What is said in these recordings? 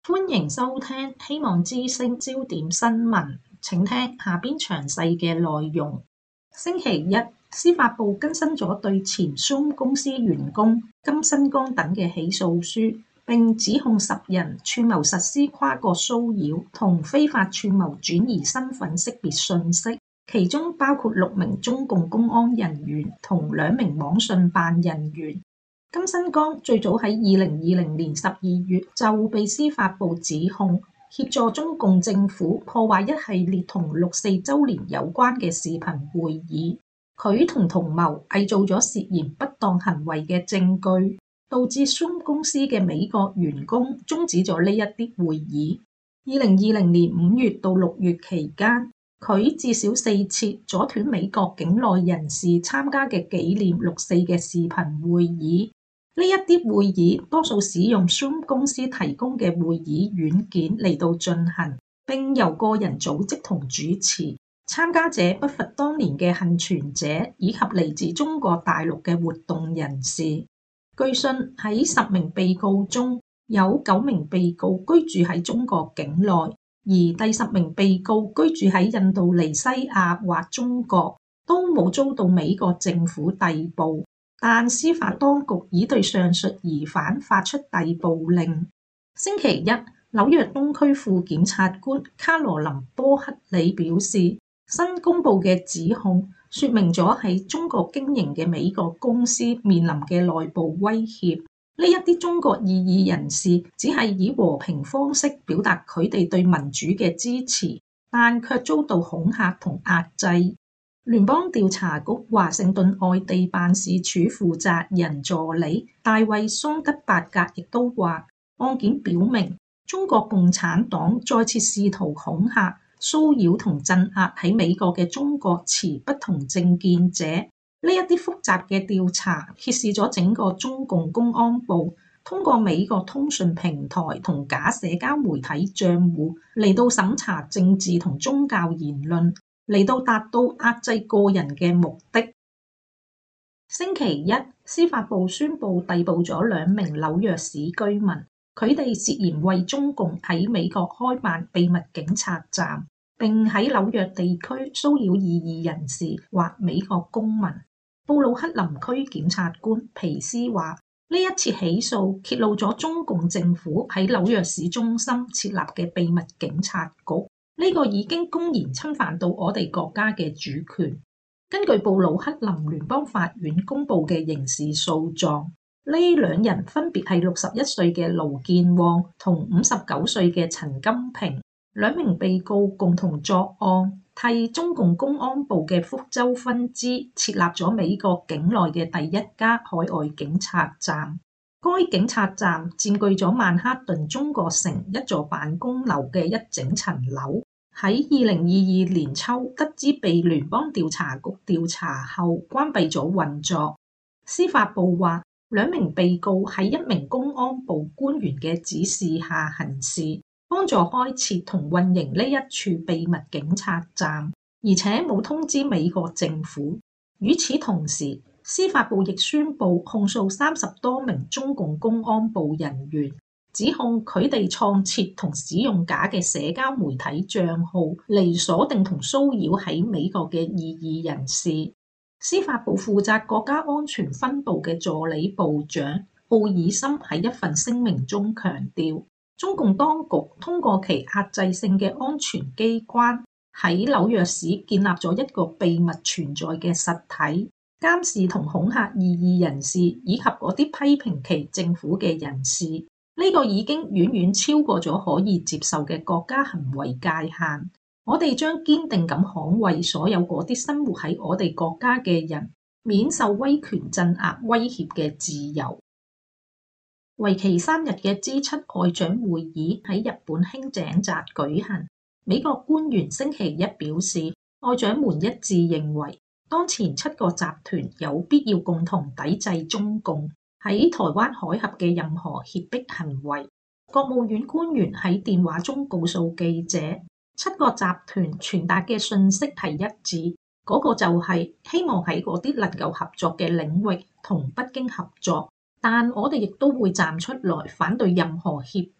歡迎收聽希望之聲焦點新聞，請聽下邊詳細嘅內容。星期一，司法部更新咗對前 Zoom 公司員工金新光等嘅起訴書，並指控10人串謀實施跨國騷擾同非法串謀轉移身份識別信息，其中包括6名中共公安人員同2名網信辦人員。金新光最早喺2020年12月就被司法部指控協助中共政府破壞一系列同6·4週年有關嘅視頻會議，佢同同謀偽造咗涉嫌不當行為嘅證據，導致 Zoom 公司嘅美國員工終止咗呢一啲會議。2020年5月到6月期間，佢至少4次阻斷美國境內人士參加嘅紀念6·4嘅視頻會議。呢一啲會議多數使用 Zoom 公司提供嘅會議軟件嚟到進行，並由個人組織同主持。參加者不乏當年嘅倖存者以及嚟自中國大陸嘅活動人士。據信喺10名被告中，有9名被告居住喺中國境內，而第10名被告居住喺印度尼西亞或中國，都冇遭到美國政府逮捕。但司法當局已對上述疑犯發出逮捕令。星期一，紐約東區副檢察官卡羅琳·波克里表示，新公佈嘅指控說明咗喺中國經營嘅美國公司面臨嘅內部威脅。呢一啲中國異議人士只係以和平方式表達佢哋對民主嘅支持，但卻遭到恐嚇同壓制。聯邦調查局華盛頓外地辦事處負責人助理大衛·桑德伯格亦都話，案件表明中國共產黨再次試圖恐嚇、騷擾同鎮壓喺美國嘅中國持不同政見者。呢一啲複雜嘅調查揭示咗整個中共公安部通過美國通訊平台同假社交媒體賬戶嚟到審查政治同宗教言論，嚟到達到壓制個人嘅目的。星期一，司法部宣布逮捕咗2名紐約市居民，佢哋涉嫌為中共喺美國開辦秘密警察站，並喺紐約地區騷擾異議人士或美國公民。布魯克林區檢察官皮斯話，呢一次起訴揭露咗中共政府喺紐約市中心設立嘅秘密警察局。呢個已經公然侵犯到我哋國家嘅主權。根據布魯克林聯邦法院公佈嘅刑事訴狀，呢2人分別係61歲嘅盧健旺同59歲嘅陳金平。2名被告共同作案，替中共公安部嘅福州分支設立咗美國境內嘅第1家海外警察站。該警察站佔據咗曼哈頓中國城一座辦公樓嘅一整層樓。喺2022年秋得知被聯邦調查局調查後，關閉咗運作。司法部話，2名被告喺1名公安部官員嘅指示下行事，幫助開設同運營呢一處秘密警察站，而且冇通知美國政府。與此同時，司法部亦宣布控訴30多名中共公安部人員，指控佢哋創設同使用假嘅社交媒體帳號嚟鎖定同騷擾喺美國嘅異議人士。司法部負責國家安全分部嘅助理部長奧爾森喺一份聲明中強調，中共當局通過其壓制性嘅安全機關喺紐約市建立咗一個秘密存在嘅實體，監視同恐嚇異議人士以及嗰啲批評其政府嘅人士。呢個已經遠遠超過咗可以接受嘅國家行為界限。我哋將堅定咁捍衛所有嗰啲生活喺我哋國家嘅人免受威權鎮壓威脅嘅自由。為期3日嘅 G7 外長會議喺日本輕井澤舉行。美國官員星期一表示，外長們一致認為，當前7個集團有必要共同抵制中共喺台灣海峽嘅任何脅迫行為。國務院官員喺電話中告訴記者，7個集團傳達嘅訊息係一致，嗰個就係希望喺嗰啲能夠合作嘅領域同北京合作，但我哋亦都會站出來反對任何脅迫、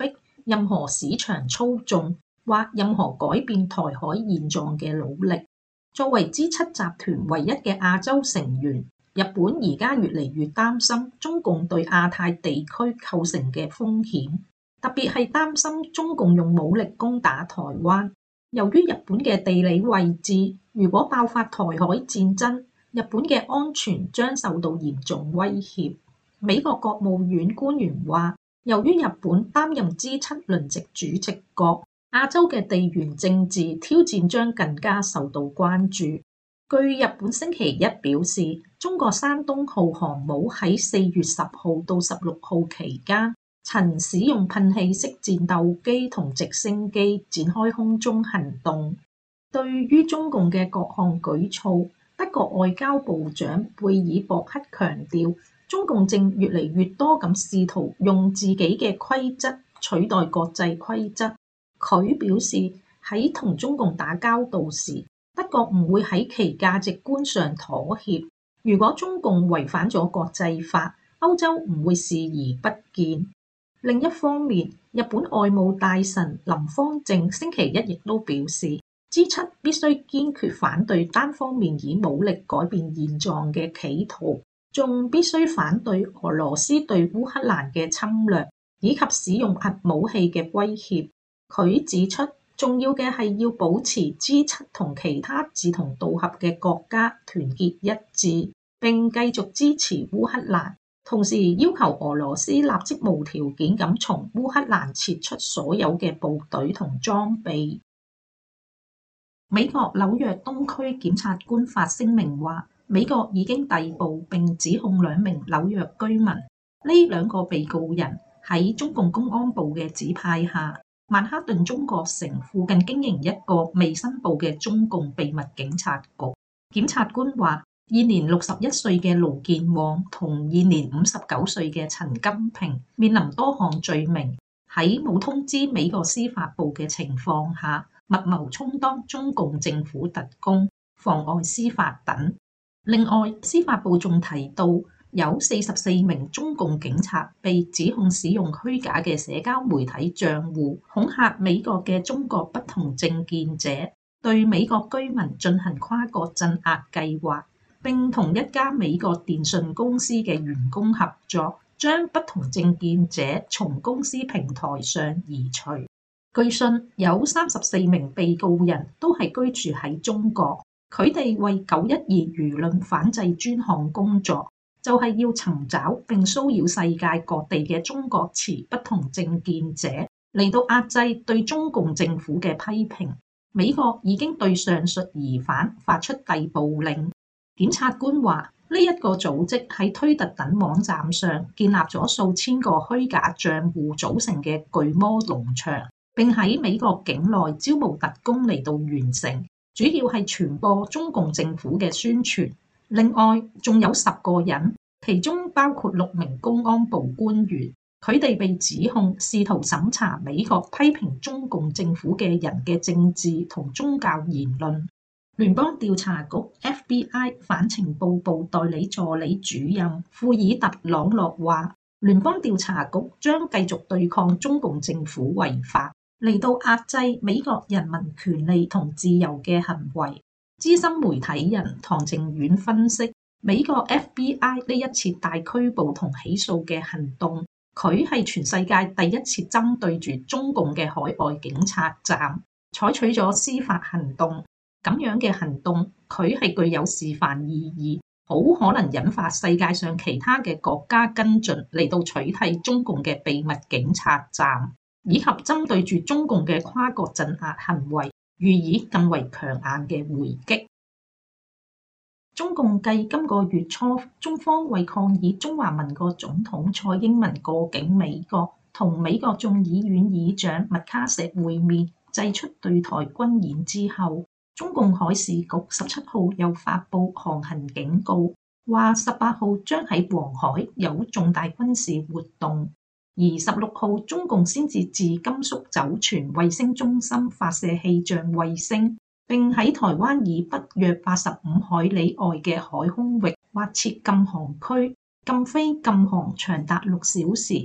任何市場操縱或任何改變台海現狀嘅努力。作為 G7 集團唯一嘅亞洲成員，日本而家越嚟越擔心中共對亞太地區構成嘅風險，特別係擔心中共用武力攻打台灣。由於日本嘅地理位置，如果爆發台海戰爭，日本嘅安全將受到嚴重威脅。美國國務院官員話，由於日本擔任 G7 輪值主席國，亞洲嘅地緣政治挑戰將更加受到關注。據日本星期一表示，中國山東號航母喺4月10號到16號期間，曾使用噴氣式戰鬥機同直升機展開空中行動。對於中共嘅各項舉措，德國外交部長貝爾博克強調，中共正越嚟越多咁試圖用自己嘅規則取代國際規則。佢表示，喺同中共打交道時，德國唔會喺其價值觀上妥協。如果中共違反咗國際法，歐洲唔會視而不見。另一方面，日本外務大臣林芳正星期一亦都表示，G7 必須堅決反對單方面以武力改變現狀嘅企圖，仲必須反對俄羅斯對烏克蘭嘅侵略，以及使用核武器嘅威脅。佢指出，重要嘅係要保持 G7 同其他志同道合嘅國家團結一致，並繼續支持烏克蘭，同時要求俄羅斯立即無條件咁從烏克蘭撤出所有嘅部隊同裝備。美國紐約東區檢察官發聲明話，美國已經逮捕並指控2名紐約居民。呢2個被告人喺中共公安部嘅指派下，曼哈頓中國城附近經營一個未申報嘅中共秘密警察局。檢察官話，現年61歲嘅盧健旺同現年59歲嘅陳金平面臨多項罪名，喺冇通知美國司法部嘅情況下，密謀充當中共政府特工，妨礙司法等。另外，司法部仲提到，有44名中共警察被指控使用虛假嘅社交媒體賬戶恐嚇美國嘅中國不同政見者，對美國居民進行跨國鎮壓計劃，並同一家美國電信公司嘅員工合作，將不同政見者從公司平台上移除。據信有34名被告人都係居住喺中國，佢哋為912輿論反制專項工作，就係要尋找並騷擾世界各地嘅中國持不同政見者，嚟到壓制對中共政府嘅批評。美國已經對上述疑犯發出逮捕令。檢察官話，呢一個組織喺推特等網站上建立咗數千個虛假賬戶組成嘅巨魔農場，並喺美國境內招募特工嚟到完成，主要係傳播中共政府嘅宣傳。另外，仲有10個人，其中包括6名公安部官員，佢哋被指控試圖審查美國批評中共政府嘅人嘅政治同宗教言論。聯邦調查局 FBI 反情報部代理助理主任庫爾特朗諾話，聯邦調查局將繼續對抗中共政府違法，嚟到壓制美國人民權利同自由嘅行為。資深媒體人唐靖遠分析，美國 FBI 呢一次大拘捕同起訴嘅行動，佢係全世界第一次針對住中共嘅海外警察站採取咗司法行動。咁樣嘅行動，佢係具有示範意義，好可能引發世界上其他嘅國家跟進，嚟到取締中共嘅秘密警察站，以及針對住中共嘅跨國鎮壓行為，予以更為強硬嘅回擊。中共繼今個月初，中方為抗議中華民國總統蔡英文過境美國，同美國眾議院議長麥卡錫會面，祭出對台軍演之後，中共海事局17號又發布航行警告，話18號將喺黃海有重大軍事活動，而16號中共先至自甘肅酒泉衛星中心發射氣象衛星，並喺台灣以北約85海里外嘅海空域劃設禁航區，禁飛禁航長達6小時，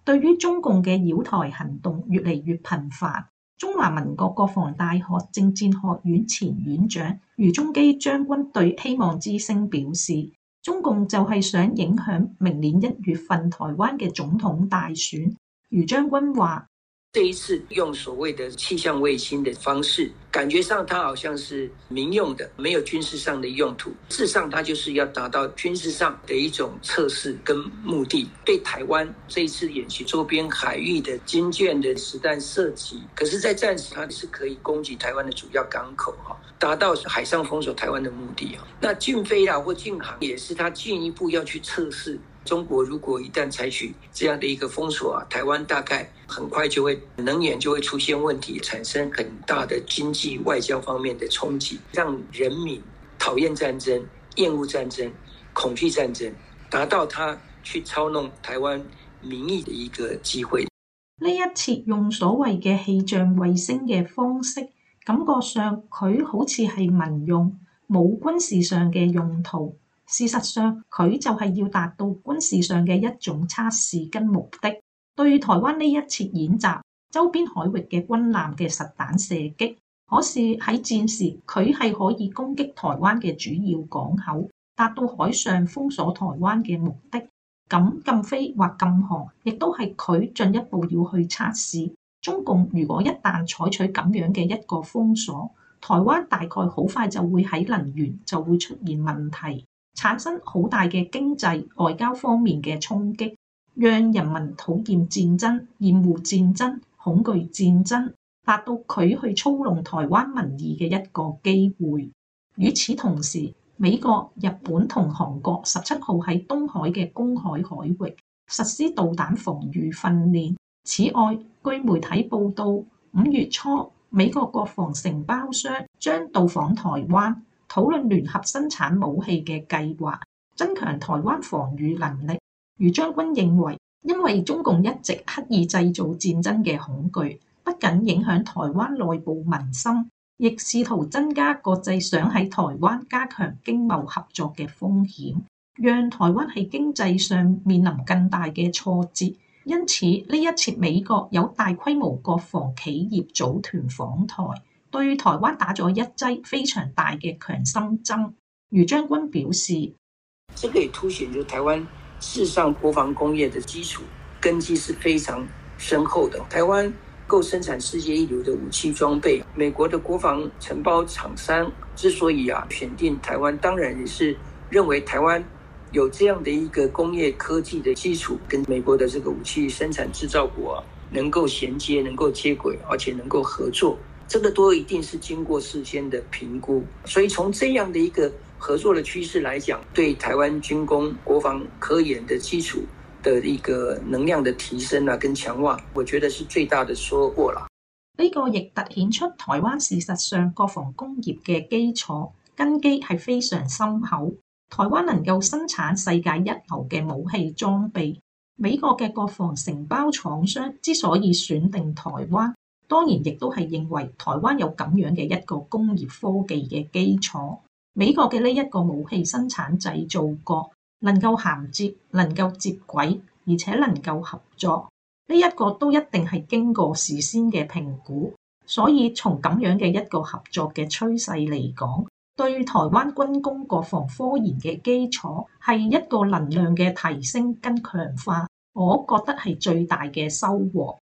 對於中共嘅擾台行動越嚟越頻繁，中華民國國防大學政戰學院前院長余宗基將軍對希望之聲表示，中共就係想影響明年1月份台灣嘅總統大選。余將軍話： 這一次用所謂的氣象衛星的方式，感覺上它好像是民用的，沒有軍事上的用途。事實上，它就是要達到軍事上的一種測試跟目的。對台灣這一次演習周邊海域的軍艦的實彈射擊，可是在戰時它是可以攻擊台灣的主要港口，達到海上封鎖台灣的目的。那禁飛啦或禁航也是它進一步要去測試。中國如果一旦採取這樣的一個封鎖，台灣大概很快就會能源就會出現問題，產生很大的經濟外交方面的衝擊，讓人民討厭戰爭、厭惡戰爭、恐懼戰爭，達到他去操弄台灣民意的一個機會。 呢一次用所謂嘅氣象衛星嘅方式，感覺上佢好似係民用，冇軍事上嘅用途。事實上，佢就係要達到軍事上嘅一種測試跟目的。對台灣呢一次演習，周邊海域嘅軍艦嘅實彈射擊，可是喺戰時佢係可以攻擊台灣嘅主要港口，達到海上封鎖台灣嘅目的。咁禁飛或禁航，亦都係佢進一步要去測試。中共如果一旦採取咁樣嘅一個封鎖，台灣大概好快就會喺能源就會出現問題，產生好大嘅經濟外交方面嘅衝擊，讓人民討厭戰爭、厭惡戰爭、恐懼戰爭，達到佢去操弄台灣民意嘅一個機會。與此同時，美國、日本同韓國17號喺東海嘅公海海域實施導彈防禦訓練。此外，據媒體報道，5月初美國國防承包商將到訪台灣，討論聯合生產武器嘅計劃，增強台灣防禦能力。余將軍認為，因為中共一直刻意製造戰爭嘅恐懼，不僅影響台灣內部民心，亦試圖增加國際上喺台灣加強經貿合作嘅風險，讓台灣喺經濟上面臨更大嘅挫折。因此，呢一次美國有大規模國防企業組團訪台，對台灣打咗一劑非常大嘅強心針。余將軍表示， 這個也凸顯就台灣事實上國防工業的基礎根基是非常深厚的。台灣夠生產世界一流的武器裝備，美國的國防承包廠商之所以選定台灣，當然也是認為台灣有這樣的一個工業科技的基礎，跟美國的這個武器生產製造國能夠銜接、能夠接軌，而且能夠合作，這個都一定是經過事先的評估。所以從這樣的一個合作的趨勢來講，對台灣軍工、國防科研的基礎的一個能量的提升跟強化，我覺得是最大的收穫啦。 呢個亦凸顯出台灣事實上國防工業嘅基礎根基係非常深厚。台灣能夠生產世界一流嘅武器裝備，美國嘅國防承包廠商之所以選定台灣，當然亦都係認為台灣有咁樣嘅一個工業科技嘅基礎。美國嘅呢一個武器生產製造國能夠銜接、能夠接軌，而且能夠合作，呢一個都一定係經過事先嘅評估。所以從咁樣嘅一個合作嘅趨勢嚟講，對台灣軍工國防科研嘅基礎係一個能量嘅提升跟強化，我覺得係最大嘅收穫。